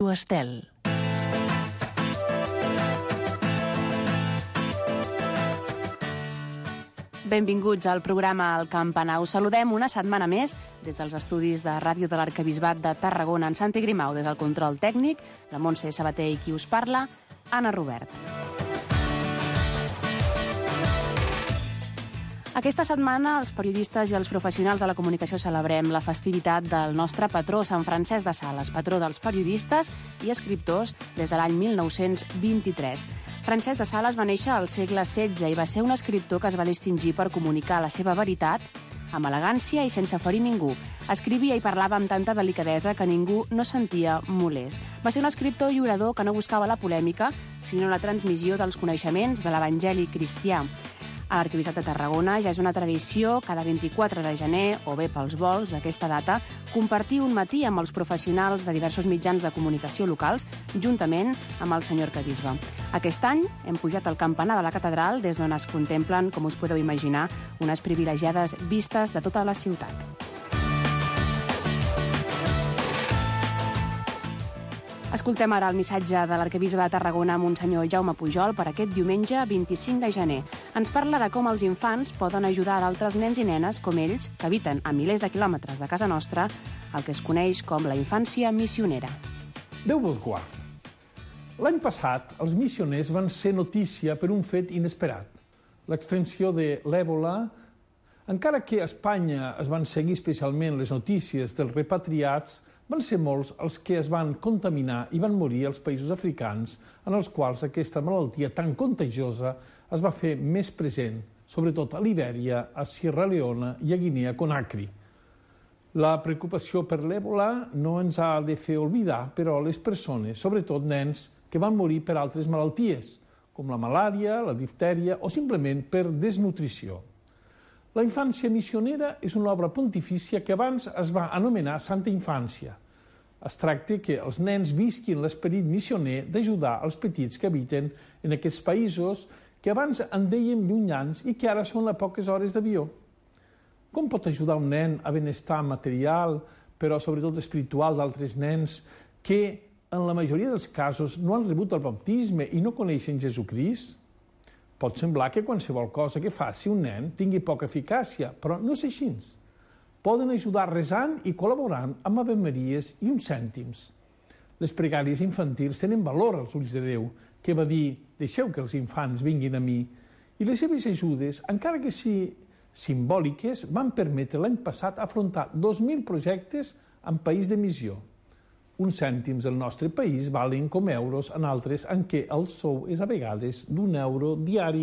Ràdio Estel. Benvinguts al programa El Campanar. Us saludem una setmana més des dels estudis de Ràdio de l'Arquebisbat de Tarragona. En Santi Grimau, des del control tècnic, la Montse Sabater i qui us parla, Anna Robert. Aquesta setmana els periodistes i els professionals de la comunicació celebrem la festivitat del nostre patró, Sant Francesc de Sales, patró dels periodistes i escriptors des de l'any 1923. Francesc de Sales va néixer al segle XVI i va ser un escriptor que es va distingir per comunicar la seva veritat amb elegància i sense ferir ningú. Escrivia i parlava amb tanta delicadesa que ningú no sentia molest. Va ser un escriptor i orador que no buscava la polèmica, sinó la transmissió dels coneixements de l'Evangeli cristià. A l'Arquebisbat de Tarragona ja és una tradició, cada 24 de gener, o bé pels vols d'aquesta data, compartir un matí amb els professionals de diversos mitjans de comunicació locals, juntament amb el senyor arquebisbe. Aquest any hem pujat al campanar de la catedral, des d'on es contemplen, com us podeu imaginar, unes privilegiades vistes de tota la ciutat. Escoltem ara el missatge de l'arquebisbe de Tarragona, Monsenyor Jaume Pujol, per aquest diumenge 25 de gener. Ens parla de com els infants poden ajudar d'altres nens i nenes com ells, que habiten a milers de quilòmetres de casa nostra, el que es coneix com la infància missionera. Déu vos guard. L'any passat, els missioners van ser notícia per un fet inesperat. L'extensió de l'èbola. Encara que a Espanya es van seguir especialment les notícies dels repatriats, van ser molts els que es van contaminar i van morir als països africans, en els quals aquesta malaltia tan contagiosa es va fer més present, sobretot a Libèria, a Sierra Leone i a Guinea Conakry. La preocupació per l'èbola no ens ha de fer oblidar, però, les persones, sobretot nens, que van morir per altres malalties, com la malària, la diftèria o simplement per desnutrició. La infància missionera és una obra pontifícia que abans es va anomenar Santa Infància. Es tracta que els nens visquin l'esperit missioner d'ajudar els petits que habiten en aquests països que abans en dèiem llunyans i que ara són a poques hores d'avió. Com pot ajudar un nen a benestar material, però sobretot espiritual d'altres nens que en la majoria dels casos no han rebut el baptisme i no coneixen Jesucrist? Pot semblar que qualsevol cosa que faci un nen tingui poca eficàcia, però no és així. Poden ajudar resant i col·laborant amb avemaries i uns cèntims. Les pregàries infantils tenen valor als ulls de Déu, que va dir «deixeu que els infants vinguin a mi», i les seves ajudes, encara que sigui simbòliques, van permetre l'any passat afrontar 2.000 projectes en país de missió. Uns cèntims del nostre país valen com euros en altres en què el sou és a vegades d'1 euro diari.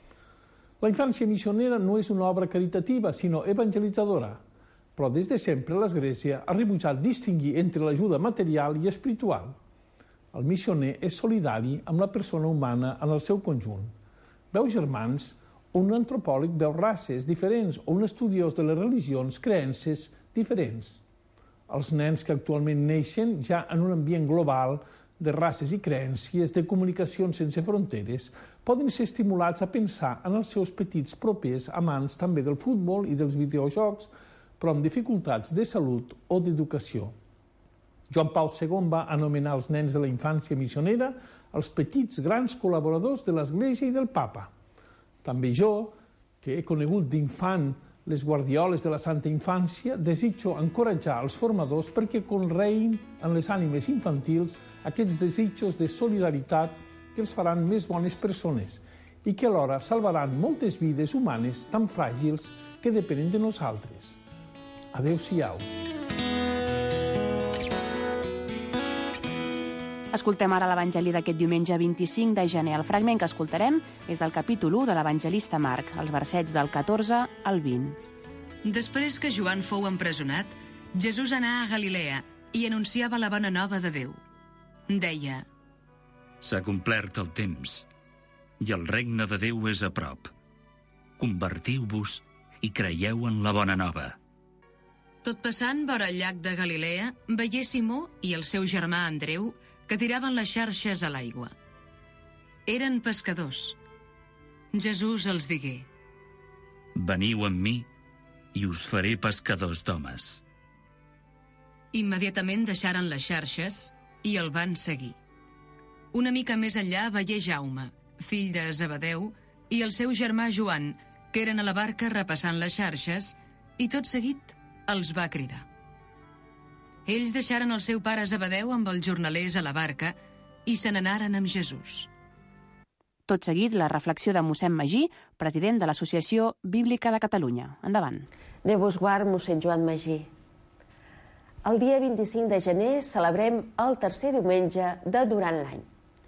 La infància missionera no és una obra caritativa, sinó evangelitzadora. Però des de sempre l'Església ha rebutjat distingir entre l'ajuda material i espiritual. El missioner és solidari amb la persona humana en el seu conjunt. Veu germans, o un antropòleg veu races diferents, o un estudiós de les religions, creences diferents. Els nens que actualment neixen ja en un ambient global de races i creences, de comunicacions sense fronteres, poden ser estimulats a pensar en els seus petits propers amants també del futbol i dels videojocs, però amb dificultats de salut o d'educació. Joan Pau II va anomenar els nens de la infància missionera els petits grans col·laboradors de l'Església i del Papa. També jo, que he conegut d'infant les guardioles de la Santa Infància, desitjo encoratjar els formadors perquè conreïn en les ànimes infantils aquests desitjos de solidaritat que els faran més bones persones i que alhora salvaran moltes vides humanes tan fràgils que depenen de nosaltres. Adéu-siau. Escoltem ara l'Evangeli d'aquest diumenge 25 de gener. El fragment que escoltarem és del capítol 1 de l'Evangelista Marc, els versets del 14 al 20. Després que Joan fou empresonat, Jesús anà a Galilea i anunciava la bona nova de Déu. Deia: S'ha complert el temps i el regne de Déu és a prop. Convertiu-vos i creieu en la bona nova. Tot passant vora el llac de Galilea, veié Simó i el seu germà Andreu que tiraven les xarxes a l'aigua. Eren pescadors. Jesús els digué: Veniu amb mi i us faré pescadors d'homes. Immediatament deixaren les xarxes i el van seguir. Una mica més enllà veié Jaume, fill de Zebedeu, i el seu germà Joan, que eren a la barca repassant les xarxes, i tot seguit els va cridar. Ells deixaren el seu pare Zebedeu amb els jornalers a la barca i se n'anaren amb Jesús. Tot seguit, la reflexió de mossèn Magí, president de l'Associació Bíblica de Catalunya. Endavant. Déu vos guard, mossèn Joan Magí. El dia 25 de gener celebrem el tercer diumenge de durant l'any.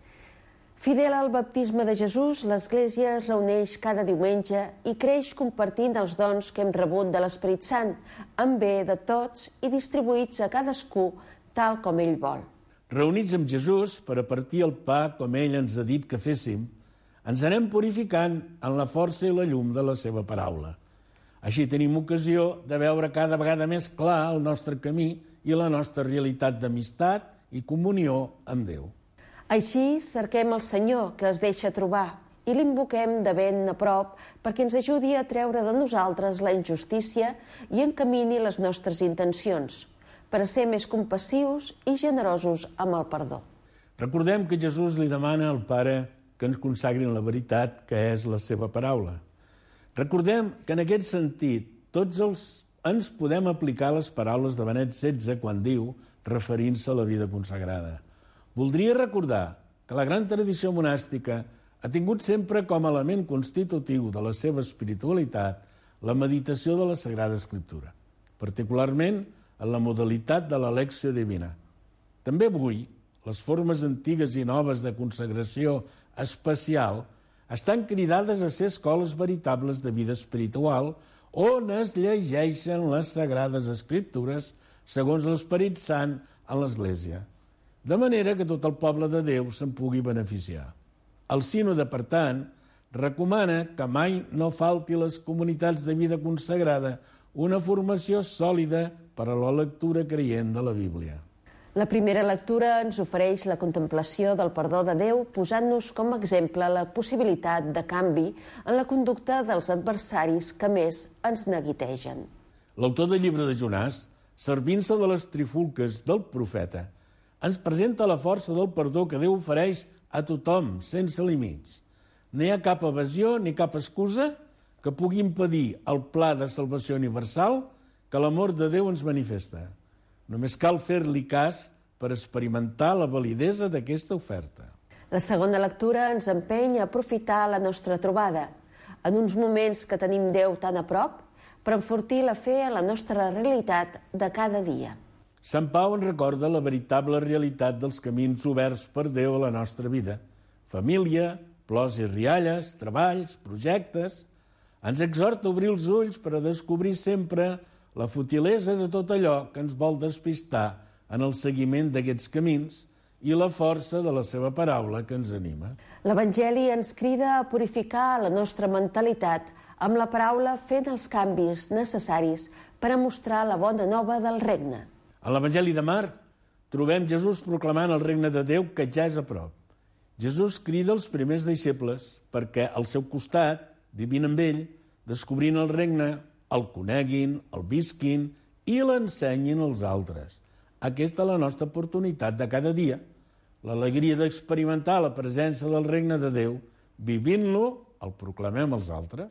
Fidel al baptisme de Jesús, l'Església es reuneix cada diumenge i creix compartint els dons que hem rebut de l'Esperit Sant, en bé de tots i distribuïts a cadascú tal com ell vol. Reunits amb Jesús per a partir el pa com ell ens ha dit que féssim, ens anem purificant en la força i la llum de la seva paraula. Així tenim ocasió de veure cada vegada més clar el nostre camí i la nostra realitat d'amistat i comunió amb Déu. Així cerquem el Senyor que es deixa trobar i l'invoquem de ben a prop perquè ens ajudi a treure de nosaltres la injustícia i encamini les nostres intencions, per a ser més compassius i generosos amb el perdó. Recordem que Jesús li demana al Pare que ens consagrin la veritat que és la seva paraula. Recordem que en aquest sentit tots ens podem aplicar les paraules de Benet XVI quan diu, referint-se a la vida consagrada: voldria recordar que la gran tradició monàstica ha tingut sempre com a element constitutiu de la seva espiritualitat la meditació de la Sagrada Escriptura, particularment en la modalitat de l'elecció divina. També avui, les formes antigues i noves de consagració especial estan cridades a ser escoles veritables de vida espiritual on es llegeixen les Sagrades Escriptures segons l'Esperit Sant en l'Església, de manera que tot el poble de Déu se'n pugui beneficiar. El sínode, per tant, recomana que mai no falti a les comunitats de vida consagrada una formació sòlida per a la lectura creient de la Bíblia. La primera lectura ens ofereix la contemplació del perdó de Déu, posant-nos com a exemple la possibilitat de canvi en la conducta dels adversaris que més ens neguitegen. L'autor del llibre de Jonàs, servint-se de les trifulques del profeta, ens presenta la força del perdó que Déu ofereix a tothom, sense límits. No hi ha cap evasió ni cap excusa que pugui impedir el pla de salvació universal que l'amor de Déu ens manifesta. Només cal fer-li cas per experimentar la validesa d'aquesta oferta. La segona lectura ens empeny a aprofitar la nostra trobada, en uns moments que tenim Déu tan a prop, per enfortir la fe a la nostra realitat de cada dia. Sant Pau ens recorda la veritable realitat dels camins oberts per Déu a la nostra vida. Família, plors i rialles, treballs, projectes. Ens exhorta a obrir els ulls per a descobrir sempre la futilesa de tot allò que ens vol despistar en el seguiment d'aquests camins i la força de la seva paraula que ens anima. L'Evangeli ens crida a purificar la nostra mentalitat amb la paraula fent els canvis necessaris per a mostrar la bona nova del regne. A l'Evangeli de Marc trobem Jesús proclamant el regne de Déu que ja és a prop. Jesús crida els primers deixebles perquè al seu costat, vivint amb ell, descobrint el regne, el coneguin, el visquin i l'ensenyin als altres. Aquesta és la nostra oportunitat de cada dia, l'alegria d'experimentar la presència del regne de Déu, vivint-lo, el proclamem als altres.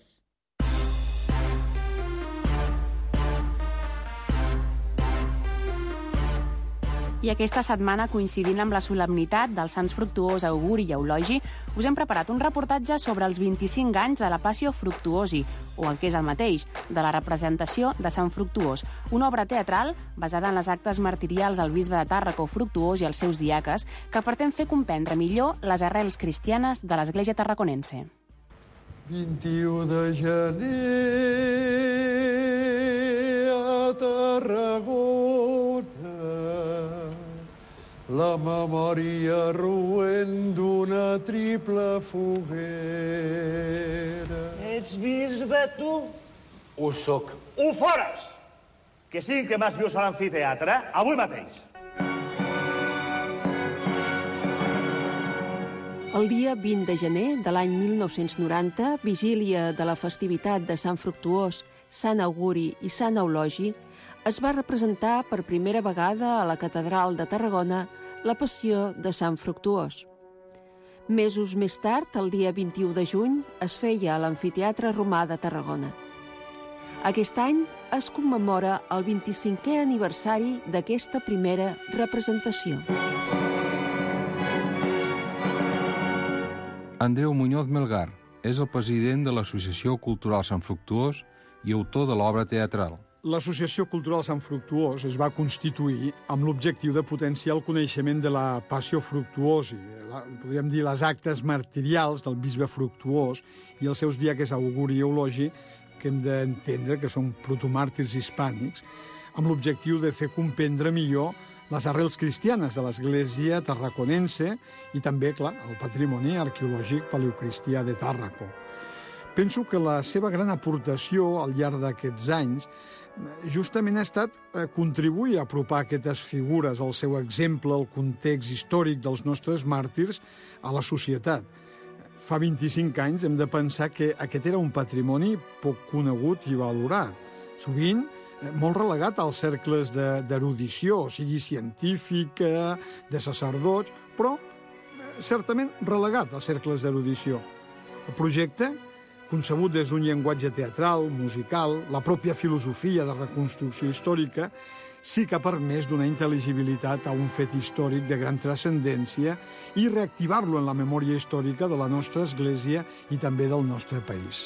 I aquesta setmana, coincidint amb la solemnitat dels Sants Fructuós, Auguri i Eulogi, us hem preparat un reportatge sobre els 25 anys de la Passio Fructuosi, o el que és el mateix, de la representació de Sant Fructuós, una obra teatral basada en les actes martirials del bisbe de Tàrraco Fructuós i els seus diaques, que pretén fer comprendre millor les arrels cristianes de l'Església tarraconense. 21 de gener a Tarragona, la memòria roent d'una triple foguera. Ets bisbe, tu? Ho soc. Ho fores! Que sí que m'has vist a l'amfiteatre, avui mateix. El dia 20 de gener de l'any 1990, vigília de la festivitat de Sant Fructuós, Sant Auguri i Sant Eulogi, es va representar per primera vegada a la Catedral de Tarragona la Passió de Sant Fructuós. Mesos més tard, el dia 21 de juny, es feia a l'Amfiteatre Romà de Tarragona. Aquest any es commemora el 25è aniversari d'aquesta primera representació. Andreu Muñoz Melgar és el president de l'Associació Cultural Sant Fructuós i autor de l'obra teatral. L'Associació Cultural Sant Fructuós es va constituir amb l'objectiu de potenciar el coneixement de la Passió Fructuós, podríem dir les actes martirials del bisbe Fructuós i els seus diaques auguri i eulogi, que hem d'entendre que són protomàrtirs hispànics, amb l'objectiu de fer comprendre millor les arrels cristianes de l'Església tarraconense i també, clar, el patrimoni arqueològic paleocristià de Tàrraco. Penso que la seva gran aportació al llarg d'aquests anys justament ha estat contribuir a apropar aquestes figures, el seu exemple, el context històric dels nostres màrtirs a la societat. Fa 25 anys hem de pensar que aquest era un patrimoni poc conegut i valorat, sovint molt relegat als cercles d'erudició, sigui científica, de sacerdots, però certament relegat als cercles d'erudició. El projecte, concebut des d'un llenguatge teatral, musical, la pròpia filosofia de reconstrucció històrica, sí que ha permès donar intel·ligibilitat a un fet històric de gran transcendència i reactivar-lo en la memòria històrica de la nostra Església i també del nostre país.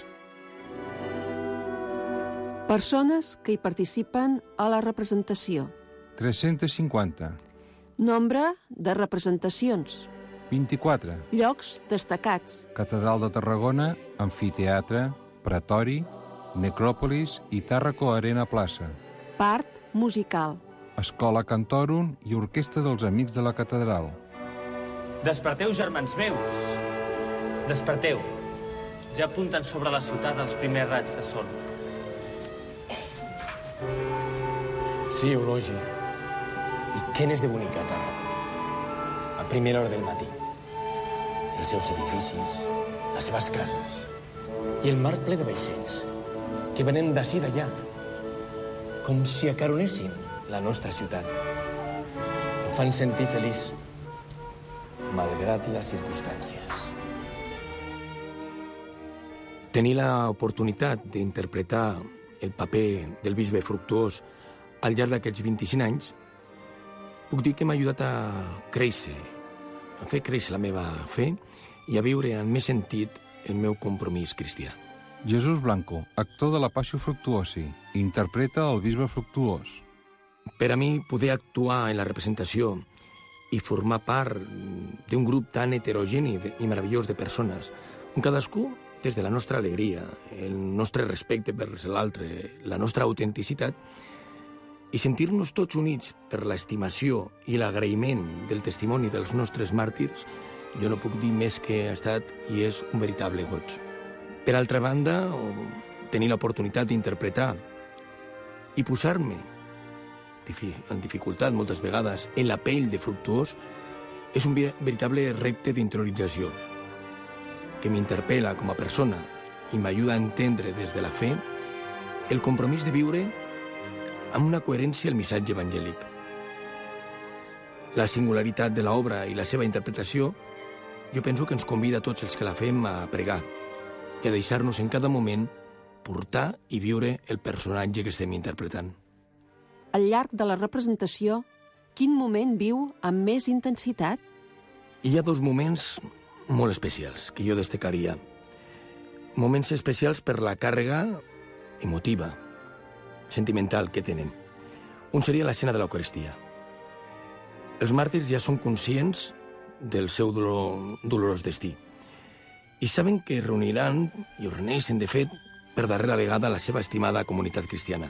Persones que hi participen a la representació. 350. Nombre de representacions. 24. Llocs destacats. Catedral de Tarragona, Amfiteatre, Pretori, Necròpolis i Tàrraco Arena Plaça. Part musical. Escola Cantorum i Orquestra dels Amics de la Catedral. Desperteu, germans meus. Desperteu. Ja apunten sobre la ciutat els primers raigs de sol. Sí, Eulogi. I què n'és de bonic a Tàrraco? A primera hora del matí. Els seus edificis, les seves cases i el mar ple de vaixells que venen d'ací d'allà, com si acaronessin la nostra ciutat. Em fan sentir feliç, malgrat les circumstàncies. Tenir l'oportunitat d'interpretar el paper del bisbe Fructuós al llarg d'aquests 25 anys, puc dir que m'ha ajudat a créixer, a fer créixer la meva fe i a viure amb més sentit el meu compromís cristià. Jesús Blanco, actor de la Passió Fructuosi, interpreta el bisbe Fructuós. Per a mi, poder actuar en la representació i formar part d'un grup tan heterogeni i meravellós de persones, on cadascú, des de la nostra alegria, el nostre respecte per l'altre, la nostra autenticitat, i sentir-nos tots units per l'estimació i l'agraïment del testimoni dels nostres màrtirs, jo no puc dir més que ha estat i és un veritable goig. Per altra banda, tenir l'oportunitat d'interpretar i posar-me en dificultat moltes vegades en la pell de Fructuós és un veritable repte d'interiorització que m'interpel·la com a persona i m'ajuda a entendre des de la fe el compromís de viure amb una coherència el missatge evangèlic. La singularitat de l'obra i la seva interpretació jo penso que ens convida a tots els que la fem a pregar i a deixar-nos en cada moment portar i viure el personatge que estem interpretant. Al llarg de la representació, quin moment viu amb més intensitat? Hi ha dos moments molt especials que jo destacaria. Moments especials per la càrrega emotiva, sentimental que tenen. Un seria l'escena de l'Eucaristia. Els màrtirs ja són conscients del seu dolorós destí i saben que reuniran i ho reuneixen, de fet, per darrera vegada la seva estimada comunitat cristiana.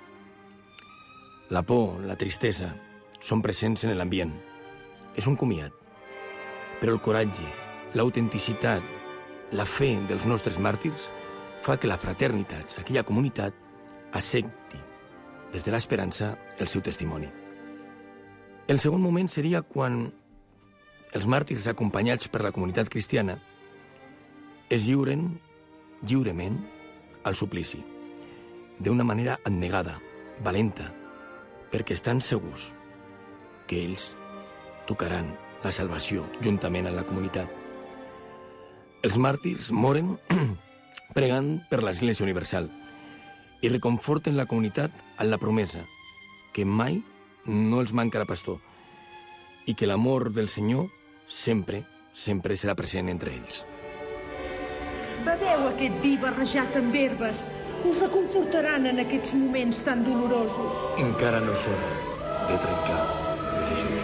La por, la tristesa, són presents en l'ambient. És un comiat. Però el coratge, l'autenticitat, la fe dels nostres màrtirs fa que la fraternitat, aquella comunitat, accepti des de l'esperança el seu testimoni. El segon moment seria quan els màrtirs acompanyats per la comunitat cristiana es lliuren lliurement al suplici, d'una manera abnegada, valenta, perquè estan segurs que ells tocaran la salvació juntament amb la comunitat. Els màrtirs moren pregant per l'Església Universal i reconforten la comunitat amb la promesa que mai no els mancarà pastor i que l'amor del Senyor sempre serà present entre ells. Beveu aquest vi barrejat amb herbes. Us reconfortaran en aquests moments tan dolorosos. Encara no és hora de trencar el dejuni.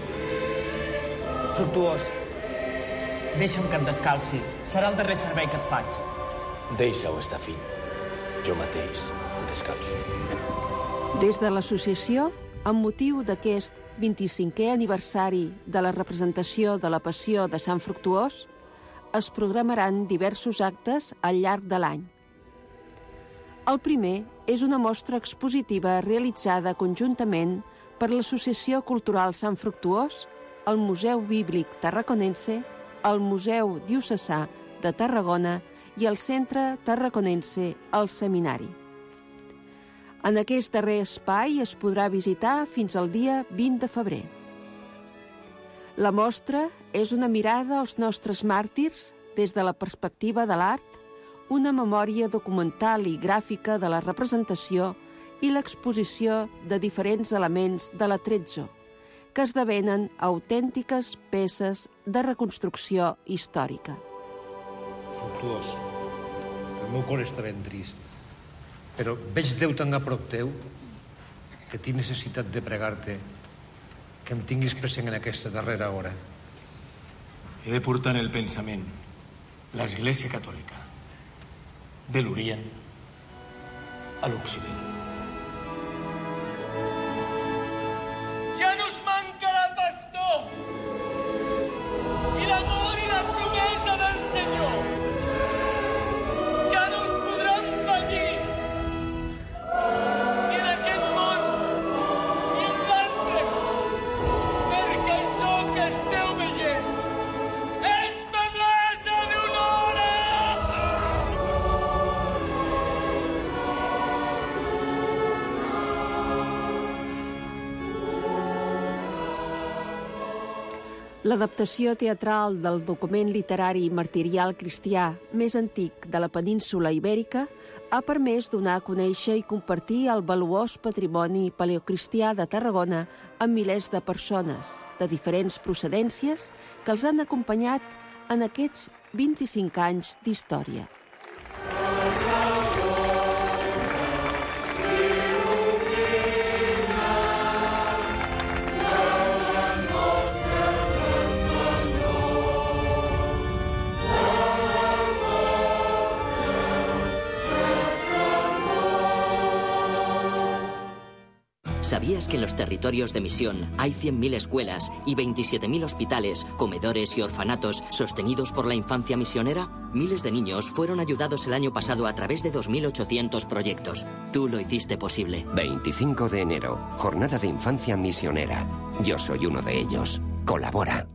Fructuós, deixa'm que em descalci. Serà el darrer servei que et faig. Deixa-ho estar, fill. Jo mateix em descalço. Des de l'associació, amb motiu d'aquest 25è aniversari de la representació de la Passió de Sant Fructuós, es programaran diversos actes al llarg de l'any. El primer és una mostra expositiva realitzada conjuntament per l'Associació Cultural Sant Fructuós, el Museu Bíblic Tarraconense, el Museu Diocesà de Tarragona i el Centre Tarraconense El Seminari. En aquest darrer espai es podrà visitar fins al dia 20 de febrer. La mostra és una mirada als nostres màrtirs des de la perspectiva de l'art, una memòria documental i gràfica de la representació i l'exposició de diferents elements de l'Atrezzo, que esdevenen autèntiques peces de reconstrucció històrica. Fructuós, el meu cor està ben trist, però veig Déu tan a prop teu que tinc necessitat de pregar-te que em tinguis present en aquesta darrera hora. He de portar en el pensament l'Església Catòlica, de l'Orient a l'Occident. Ja no us mancarà pastor i l'amor i la promesa del Senyor. Ja no us podran fallir ni en aquest món ni en l'altre, perquè això que esteu veient és menesa d'una hora! L'adaptació teatral del document literari martirial cristià més antic de la península ibèrica ha permès donar a conèixer i compartir el valuós patrimoni paleocristià de Tarragona amb milers de persones de diferents procedències que els han acompanyat en aquests 25 anys d'història. ¿Sabías que en los territorios de misión hay 100.000 escuelas y 27.000 hospitales, comedores y orfanatos sostenidos por la infancia misionera? Miles de niños fueron ayudados el año pasado a través de 2.800 proyectos. Tú lo hiciste posible. 25 de enero, Jornada de Infancia Misionera. Yo soy uno de ellos. Colabora.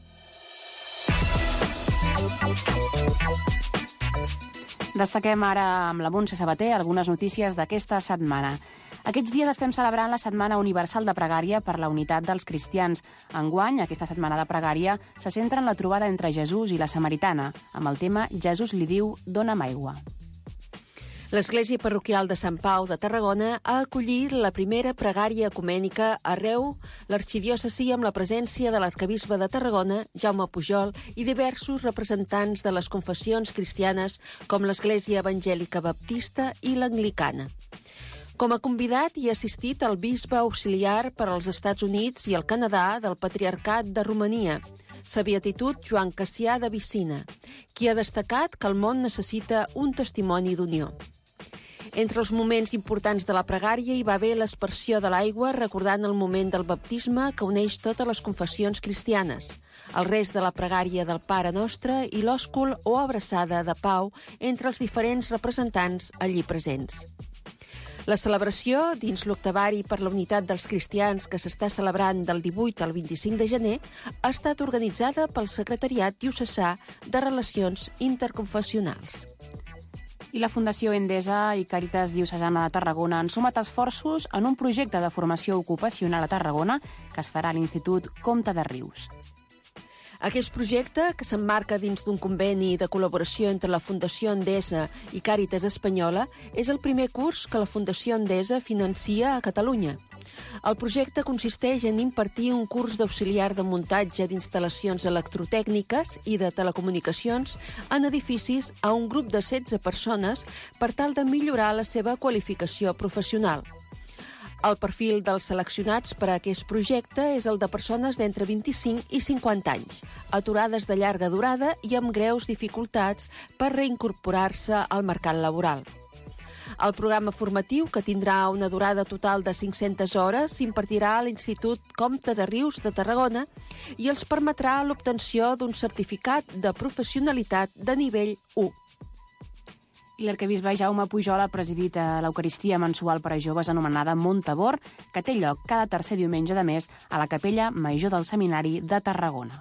Destaquem ara amb la Montse Sabater algunes notícies d'aquesta setmana. Aquests dies estem celebrant la Setmana Universal de Pregària per la Unitat dels Cristians. Enguany, aquesta setmana de pregària se centra en la trobada entre Jesús i la Samaritana, amb el tema Jesús li diu, dona'm aigua. L'Església Parroquial de Sant Pau de Tarragona ha acollit la primera pregària ecumènica arreu l'arxidiòcesi amb la presència de l'arquebisbe de Tarragona, Jaume Pujol, i diversos representants de les confessions cristianes com l'Església Evangèlica Baptista i l'Anglicana. Com a convidat hi ha assistit el bisbe auxiliar per als Estats Units i el Canadà del Patriarcat de Romania, Sa Beatitud Joan Cassià de Vicina, qui ha destacat que el món necessita un testimoni d'unió. Entre els moments importants de la pregària hi va haver l'aspersió de l'aigua recordant el moment del baptisme que uneix totes les confessions cristianes, el rest de la pregària del Pare Nostre i l'òscul o abraçada de pau entre els diferents representants allí presents. La celebració, dins l'Octavari per la Unitat dels Cristians que s'està celebrant del 18 al 25 de gener, ha estat organitzada pel Secretariat Diocesà de Relacions Interconfessionals. I la Fundació Endesa i Càritas Diocesana de Tarragona han sumat esforços en un projecte de formació ocupacional a Tarragona que es farà a l'Institut Comte de Rius. Aquest projecte, que s'emmarca dins d'un conveni de col·laboració entre la Fundació Endesa i Càritas Espanyola, és el primer curs que la Fundació Endesa financia a Catalunya. El projecte consisteix en impartir un curs d'auxiliar de muntatge d'instal·lacions electrotècniques i de telecomunicacions en edificis a un grup de 16 persones per tal de millorar la seva qualificació professional. El perfil dels seleccionats per a aquest projecte és el de persones d'entre 25 i 50 anys, aturades de llarga durada i amb greus dificultats per reincorporar-se al mercat laboral. El programa formatiu, que tindrà una durada total de 500 hores, s'impartirà a l'Institut Comte de Rius de Tarragona i els permetrà l'obtenció d'un certificat de professionalitat de nivell 1. I l'arquebisbe Jaume Pujol ha presidit l'Eucaristia mensual per a joves anomenada Montabor, que té lloc cada tercer diumenge de mes a la Capella Major del Seminari de Tarragona.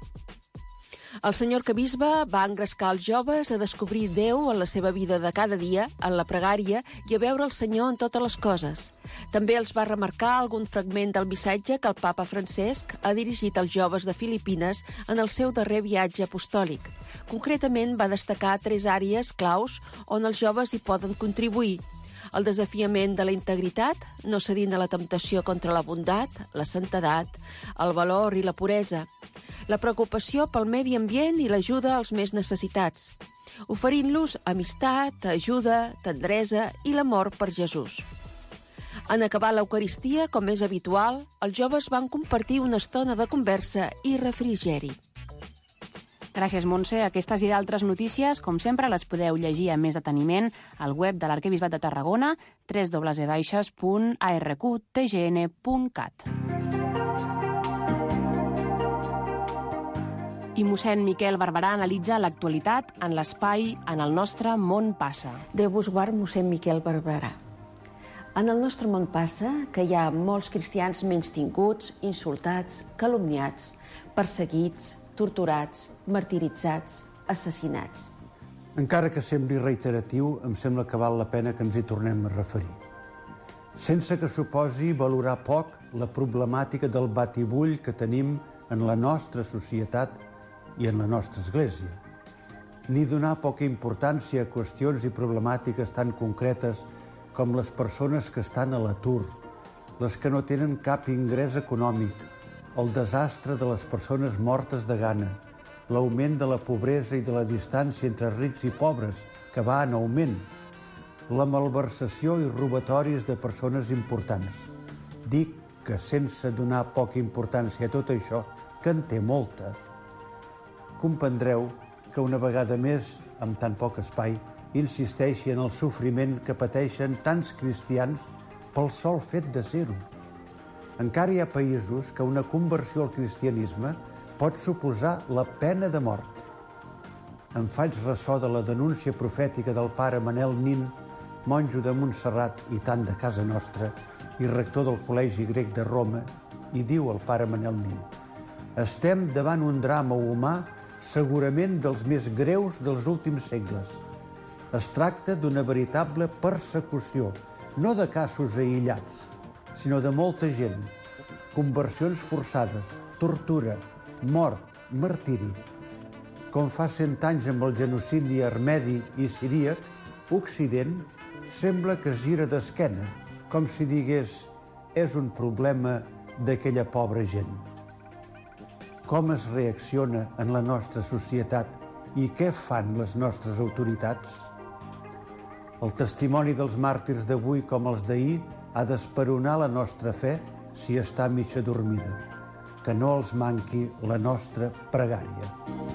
El senyor arquebisbe va engrescar els joves a descobrir Déu en la seva vida de cada dia, en la pregària i a veure el Senyor en totes les coses. També els va remarcar algun fragment del missatge que el papa Francesc ha dirigit als joves de Filipines en el seu darrer viatge apostòlic. Concretament va destacar 3 àrees claus on els joves hi poden contribuir: el desafiament de la integritat, no cedint a la temptació contra la bondat, la santedat, el valor i la puresa, la preocupació pel medi ambient i l'ajuda als més necessitats, oferint-los amistat, ajuda, tendresa i l'amor per Jesús. En acabar l'Eucaristia, com és habitual, els joves van compartir una estona de conversa i refrigeri. Gràcies, Montse. Aquestes i d'altres notícies, com sempre, les podeu llegir amb més deteniment al web de l'Arquebisbat de Tarragona, www.arqtgn.cat. I mossèn Miquel Barberà analitza l'actualitat en l'espai En el nostre món passa. Déu vos guard, mossèn Miquel Barberà. En el nostre món passa que hi ha molts cristians menystinguts, insultats, calumniats, perseguits, torturats, martiritzats, assassinats. Encara que sembli reiteratiu, em sembla que val la pena que ens hi tornem a referir. Sense que suposi valorar poc la problemàtica del batibull que tenim en la nostra societat i en la nostra església, ni donar poca importància a qüestions i problemàtiques tan concretes com les persones que estan a l'atur, les que no tenen cap ingrés econòmic, el desastre de les persones mortes de gana, l'augment de la pobresa i de la distància entre rics i pobres, que va en augment, la malversació i robatoris de persones importants. Dic que sense donar poca importància a tot això, que en té molta, comprendreu que una vegada més, amb tan poc espai, insisteixi en el sofriment que pateixen tants cristians pel sol fet de ser-ho. Encara hi ha països que una conversió al cristianisme pot suposar la pena de mort. Em faig ressò de la denúncia profètica del pare Manel Nin, monjo de Montserrat i tant de casa nostra, i rector del Col·legi Grec de Roma, i diu el pare Manel Nin: estem davant un drama humà segurament dels més greus dels últims segles. Es tracta d'una veritable persecució, no de casos aïllats, sinó de molta gent, conversions forçades, tortura, mort, martiri. Com fa 100 anys amb el genocidi armedi i siríac, Occident sembla que es gira d'esquena, com si digués: és un problema d'aquella pobra gent. Com es reacciona en la nostra societat i què fan les nostres autoritats? El testimoni dels màrtirs d'avui com els d'ahir ha d'esperonar la nostra fe si està mitja dormida. Que no els manqui la nostra pregària.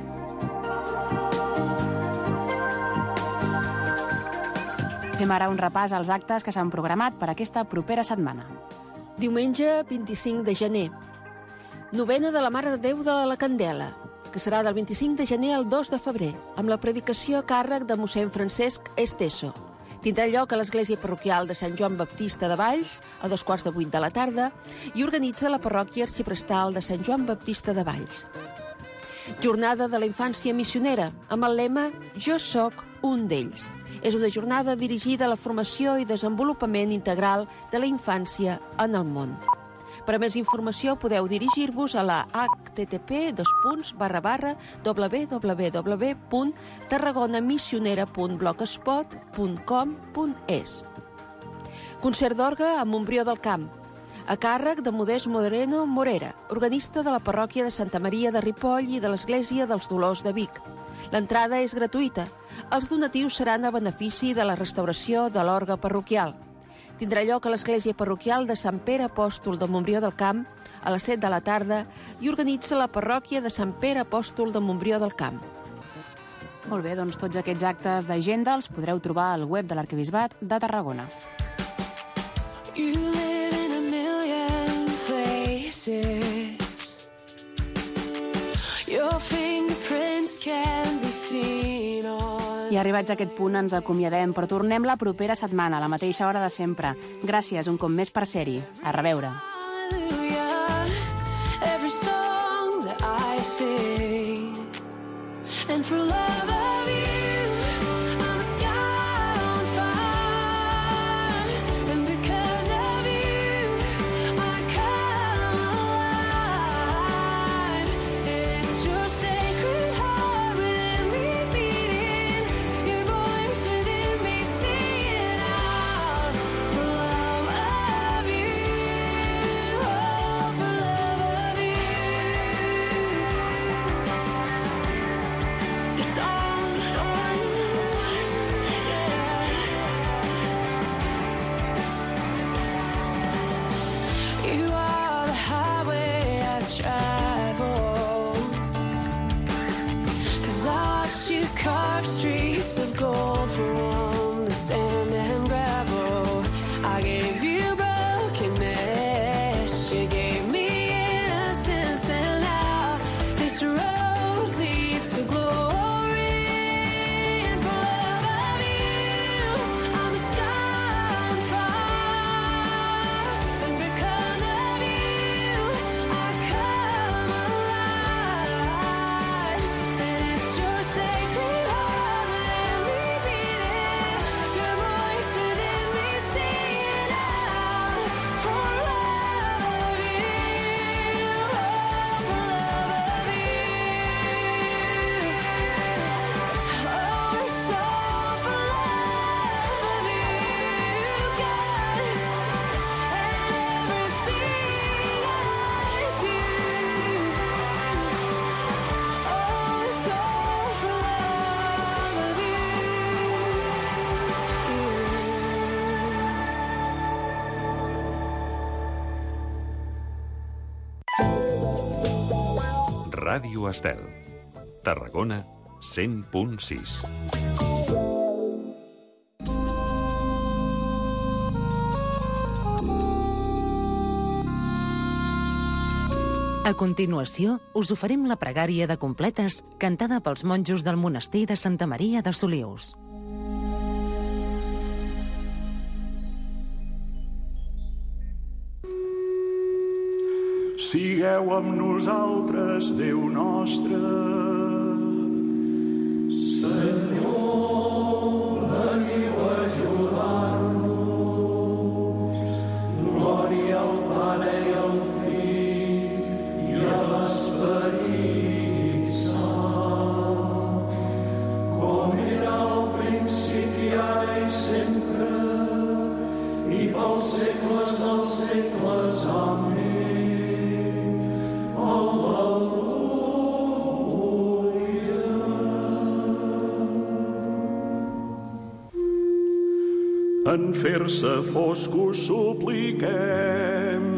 Fem ara un repàs als actes que s'han programat per aquesta propera setmana. Diumenge 25 de gener. Novena de la Mare de Déu de la Candela, que serà del 25 de gener al 2 de febrer, amb la predicació a càrrec de mossèn Francesc Esteso. Tindrà lloc a l'Església Parroquial de Sant Joan Baptista de Valls a 7:15 de la tarda i organitza la parròquia arxiprestal de Sant Joan Baptista de Valls. Jornada de la Infància Missionera, amb el lema Jo soc un d'ells. És una jornada dirigida a la formació i desenvolupament integral de la infància en el món. Per a més informació podeu dirigir-vos a la http://www.tarragonamissionera.blogspot.com.es. Concert d'orgue a Montbrió del Camp, a càrrec de Modest Moreno Morera, organista de la parròquia de Santa Maria de Ripoll i de l'Església dels Dolors de Vic. L'entrada és gratuïta. Els donatius seran a benefici de la restauració de l'orgue parroquial. Tindrà lloc a l'Església Parroquial de Sant Pere Apòstol de Montbrió del Camp a les 7 de la tarda i organitza la parròquia de Sant Pere Apòstol de Montbrió del Camp. Molt bé, doncs tots aquests actes d'agenda els podreu trobar al web de l'Arquebisbat de Tarragona. I arribats a aquest punt ens acomiadem, però tornem la propera setmana, a la mateixa hora de sempre. Gràcies un cop més per ser-hi. A reveure. Ràdio Estel, Tarragona 100.6. A continuació, us oferim la pregària de completes cantada pels monjos del monestir de Santa Maria de Solius. Sigueu amb nosaltres, Déu nostre. Senyor, veniu a ajudar-nos. Glòria al Pare i al Fill i a l'Esperit Sant, com era al principi, ara i sempre, i pels segles dels segles. Amén. En fer-se foscos supliquem